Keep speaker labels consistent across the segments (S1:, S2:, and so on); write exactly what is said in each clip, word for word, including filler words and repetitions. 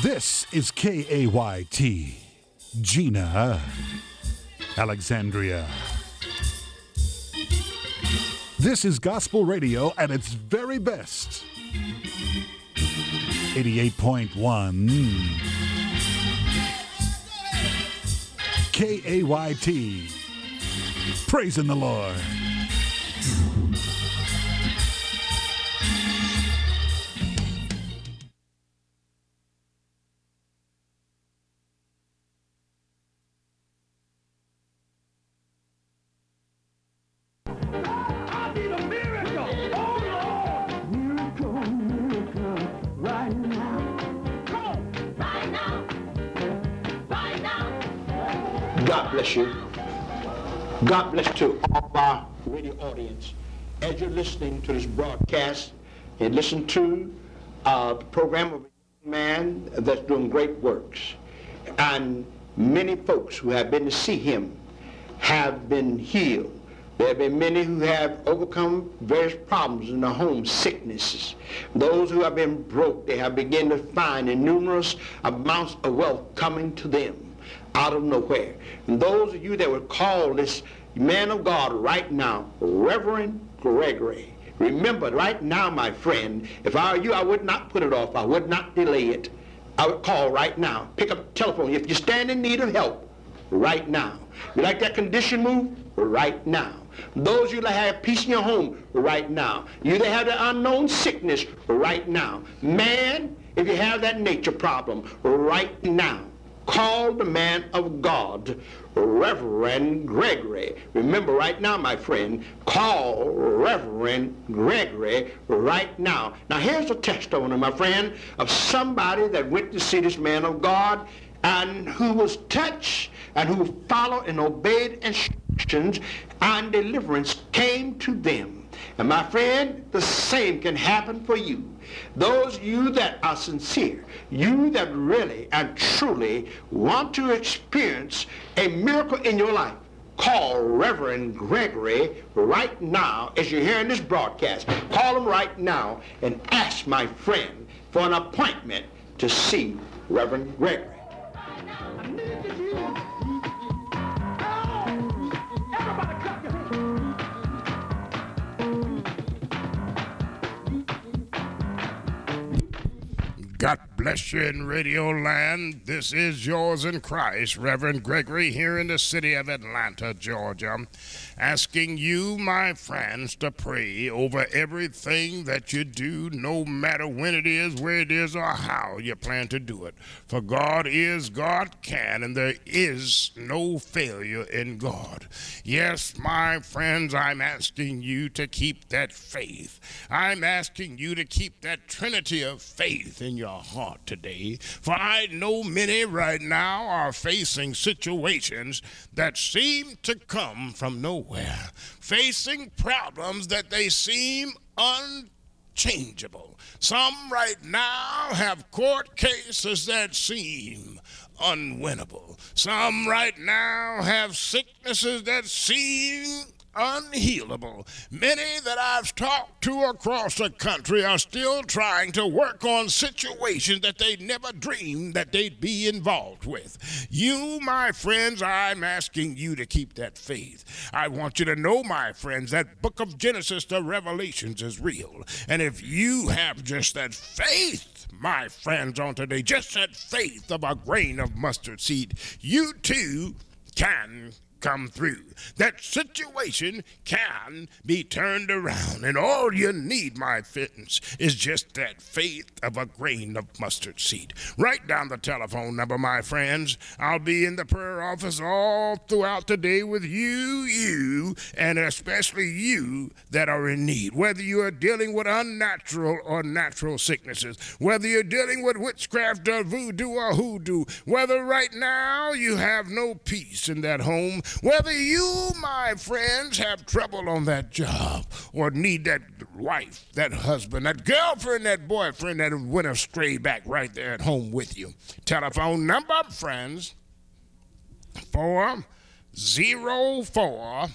S1: This is K A Y T, Gina, Alexandria. This is gospel radio at its very best. eighty-eight point one K A Y T, praising the Lord.
S2: God bless you. God bless to all of our radio audience. As you're listening to this broadcast, and listen to uh, the program of a man that's doing great works. And many folks who have been to see him have been healed. There have been many who have overcome various problems in their home, sicknesses. Those who have been broke, they have begun to find numerous amounts of wealth coming to them out of nowhere. And those of you that would call this man of God right now, Reverend Gregory, remember right now, my friend, if I were you, I would not put it off. I would not delay it. I would call right now. Pick up the telephone. If you stand in need of help, right now. You like that condition moved? Right now. Those of you that have peace in your home, right now. You that have the unknown sickness, right now. Man, if you have that nature problem, right now. Call the man of God, Reverend Gregory. Remember right now, my friend, call Reverend Gregory right now. Now here's a testimony, my friend, of somebody that went to see this man of God and who was touched and who followed and obeyed instructions, and deliverance came to them. And my friend, the same can happen for you. Those of you that are sincere, you that really and truly want to experience a miracle in your life, call Reverend Gregory right now as you're hearing this broadcast. Call him right now and ask my friend for an appointment to see Reverend Gregory.
S3: God bless you in Radio Land. This is yours in Christ, Reverend Gregory, here in the city of Atlanta, Georgia, asking you, my friends, to pray over everything that you do, no matter when it is, where it is, or how you plan to do it. For God is, God can, and there is no failure in God. Yes, my friends, I'm asking you to keep that faith. I'm asking you to keep that trinity of faith in your heart today, for I know many right now are facing situations that seem to come from nowhere, facing problems that they seem unchangeable. Some right now have court cases that seem unwinnable. Some right now have sicknesses that seem unhealable. Many that I've talked to across the country are still trying to work on situations that they never dreamed that they'd be involved with. You, my friends, I'm asking you to keep that faith. I want you to know, my friends, that book of Genesis to Revelations is real. And if you have just that faith, my friends, on today, just that faith of a grain of mustard seed, you too can come through. That situation can be turned around, and all you need, my friends, is just that faith of a grain of mustard seed. Write down the telephone number, my friends. I'll be in the prayer office all throughout the day with you, you, and especially you that are in need. Whether you are dealing with unnatural or natural sicknesses, whether you're dealing with witchcraft or voodoo or hoodoo, whether right now you have no peace in that home, whether you, my friends, have trouble on that job or need that wife, that husband, that girlfriend, that boyfriend that went astray back right there at home with you. Telephone number, friends, four zero four,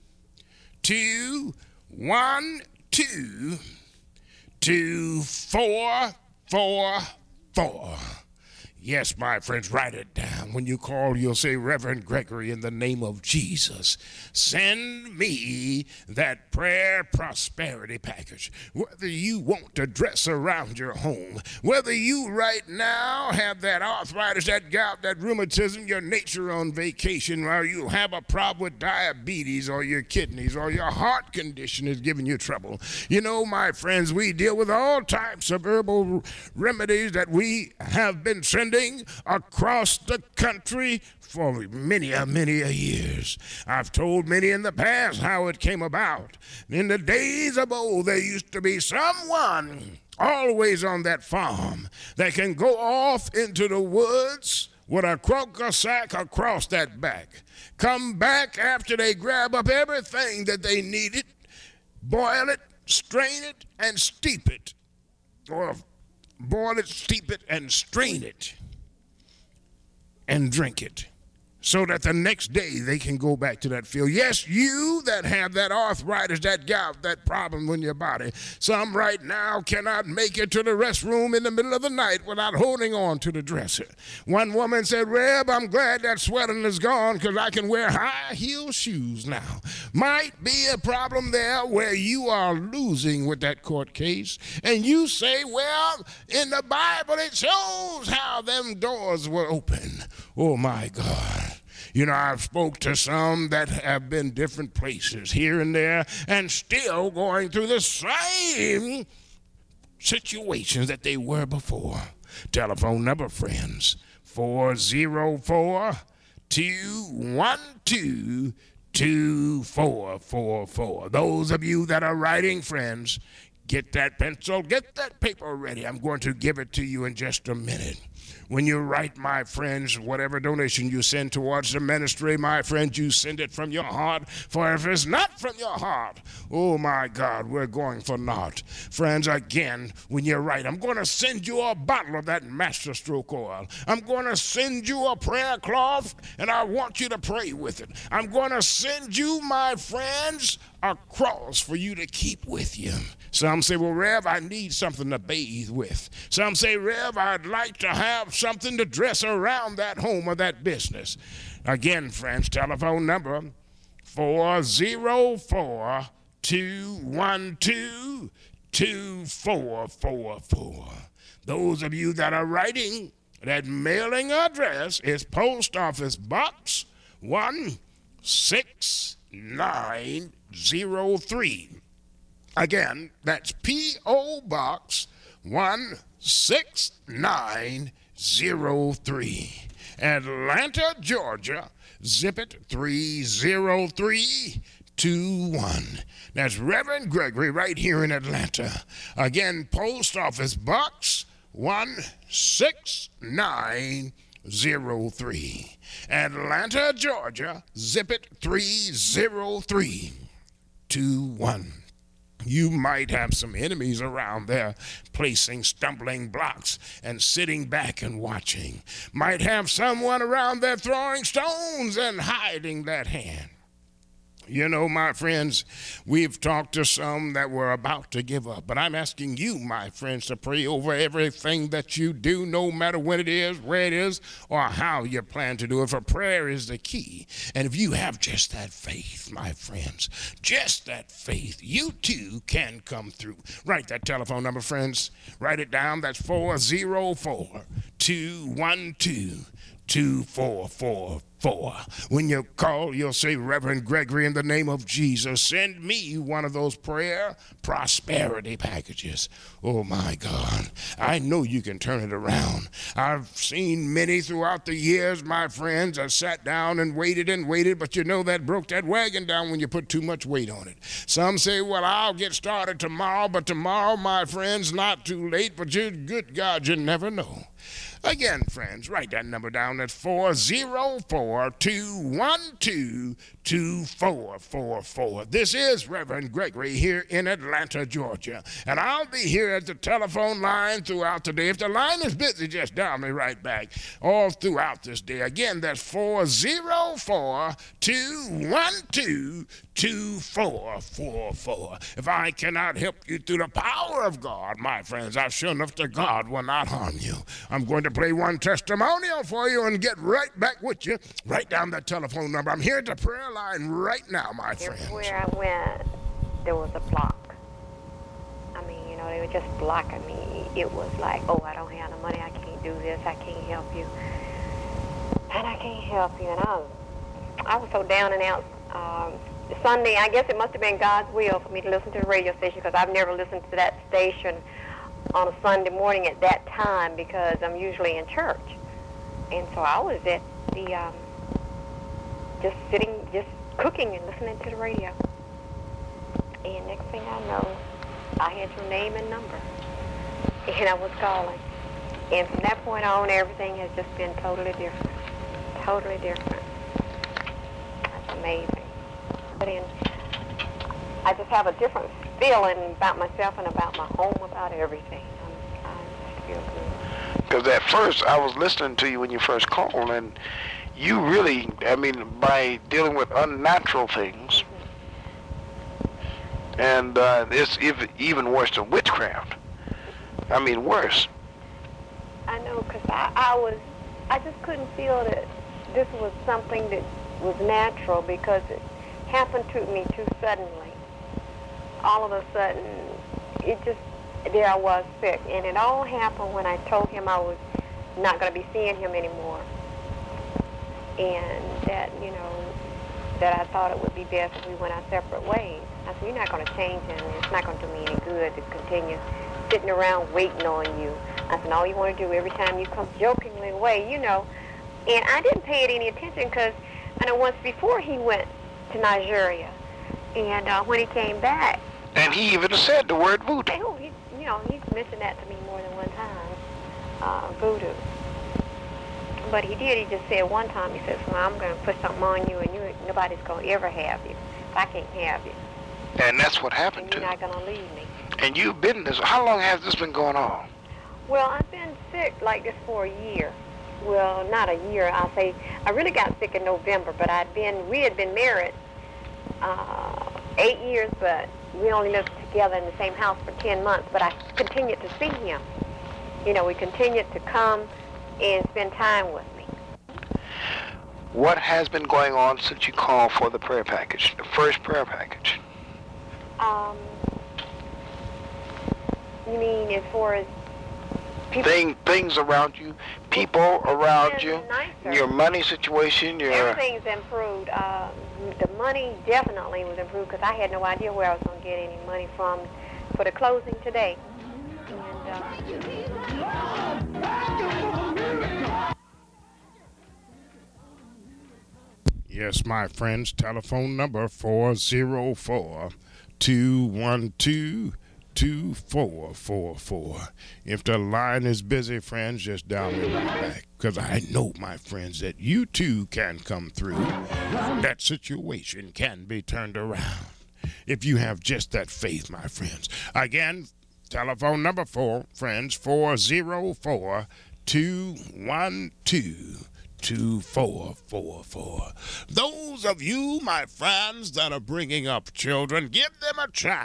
S3: two one two, two four four four. Yes, my friends, write it down. When you call, you'll say, Reverend Gregory, in the name of Jesus, send me that prayer prosperity package. Whether you want to dress around your home, whether you right now have that arthritis, that gout, that rheumatism, your nature on vacation, or you have a problem with diabetes or your kidneys or your heart condition is giving you trouble. You know, my friends, we deal with all types of herbal remedies that we have been sending across the country for many, a many a years. I've told many in the past how it came about. In the days of old, there used to be someone always on that farm that can go off into the woods with a croaker sack across that back, come back after they grab up everything that they needed, boil it, strain it, and steep it, or boil it, steep it, and strain it, and drink it, so that the next day they can go back to that field. Yes, you that have that arthritis, that gout, that problem in your body. Some right now cannot make it to the restroom in the middle of the night without holding on to the dresser. One woman said, Reb, I'm glad that swelling is gone because I can wear high-heel shoes now. Might be a problem there where you are losing with that court case, and you say, well, in the Bible it shows how them doors were open. Oh, my God. You know, I've spoke to some that have been different places here and there and still going through the same situations that they were before. Telephone number, friends, four oh four, two one two, two four four four. Those of you that are writing, friends, get that pencil, get that paper ready. I'm going to give it to you in just a minute. When you write, my friends, whatever donation you send towards the ministry, my friends, you send it from your heart. For if it's not from your heart, oh, my God, we're going for naught. Friends, again, when you write, I'm going to send you a bottle of that Master Stroke oil. I'm going to send you a prayer cloth, and I want you to pray with it. I'm going to send you, my friends, a cross for you to keep with you. Some say, well, Rev, I need something to bathe with. Some say, Rev, I'd like to have something to dress around that home or that business. Again, friends, telephone number four oh four, two one two, two four four four. Those of you that are writing, that mailing address is Post Office Box one six nine zero three. Again, that's P O Box one six nine zero three. Atlanta, Georgia, zip it three zero three two one. That's Reverend Gregory right here in Atlanta. Again, Post Office Box one six nine zero three. Atlanta, Georgia, zip it three zero three two one. You might have some enemies around there placing stumbling blocks and sitting back and watching. Might have someone around there throwing stones and hiding that hand. You know, my friends, we've talked to some that were about to give up, but I'm asking you, my friends, to pray over everything that you do, no matter when it is, where it is, or how you plan to do it, for prayer is the key. And if you have just that faith, my friends, just that faith, you too can come through. Write that telephone number, friends. Write it down. That's four oh four, two one two, two four four four. When you call, you'll say, Reverend Gregory, in the name of Jesus, send me one of those prayer prosperity packages. Oh, my God. I know you can turn it around. I've seen many throughout the years, my friends. I sat down and waited and waited, but you know that broke that wagon down when you put too much weight on it. Some say, well, I'll get started tomorrow, but tomorrow, my friends, not too late, but you, good God, you never know. Again, friends, write that number down. That's four oh four, two one two, two four four four. This is Reverend Gregory here in Atlanta, Georgia. And I'll be here at the telephone line throughout the day. If the line is busy, just dial me right back all throughout this day. Again, that's four oh four, two one two, two four four four. If I cannot help you through the power of God, my friends, I sure enough to God will not harm you. I'm going to play one testimonial for you and get right back with you. Write down that telephone number. I'm here at the prayer line right now, my friends.
S4: Everywhere I went, there was a block. I mean, you know, they were just blocking me. It was like, oh, I don't have the money. I can't do this. I can't help you. And I can't help you. And I was, I was so down and out. Um, Sunday, I guess it must have been God's will for me to listen to the radio station, because I've never listened to that station on a Sunday morning at that time, because I'm usually in church. And so I was at the, um, just sitting, just cooking and listening to the radio. And next thing I know, I had your name and number, and I was calling. And from that point on, everything has just been totally different. Totally different. That's amazing. But in, I just have a different feeling about myself and about my home, about everything. I'm, I just feel good.
S5: Because at first, I was listening to you when you first called, and you really, I mean, by dealing with unnatural things, mm-hmm. and uh, it's even, even worse than witchcraft. I mean, worse.
S4: I know, because I, I was, I just couldn't feel that this was something that was natural, because it happened to me too suddenly. All of a sudden, it just, there I was sick. And it all happened when I told him I was not going to be seeing him anymore. And that, you know, that I thought it would be best if we went our separate ways. I said, you're not going to change him. It's not going to do me any good to continue sitting around waiting on you. I said, all you want to do every time you come jokingly away, you know. And I didn't pay it any attention, because I know once before he went to Nigeria. And uh, when he came back...
S5: And he even said the word voodoo.
S4: Oh, he, you know, he's mentioned that to me more than one time, uh, voodoo. But he did, he just said one time, he says, well, I'm going to put something on you, and you, nobody's going to ever have you. I can't have you.
S5: And that's what happened to
S4: you. And you're not going to leave me.
S5: And you've been this, how long has this been going on?
S4: Well, I've been sick like this for a year. Well, not a year, I'll say. I really got sick in November, but I'd been, we had been married uh, eight years, but we only lived together in the same house for ten months, but I continued to see him. You know, we continued to come and spend time with me.
S5: What has been going on since you called for the prayer package, the first prayer package?
S4: Um, you mean as far as people?
S5: Thing, things around you, people around you,
S4: nicer.
S5: Your money situation, your...
S4: Everything's improved. Uh, the money definitely was improved, because I had no idea where I was going to get any money from for the closing today. And, uh,
S3: Yes, my friends, telephone number four oh four, two one two, two four four four. If the line is busy, friends, just dial me right back, because I know, my friends, that you too can come through. That situation can be turned around if you have just that faith, my friends. Again, telephone number four, friends, four oh four, two one two, two four four four. Those of you, my friends, that are bringing up children, give them a chance.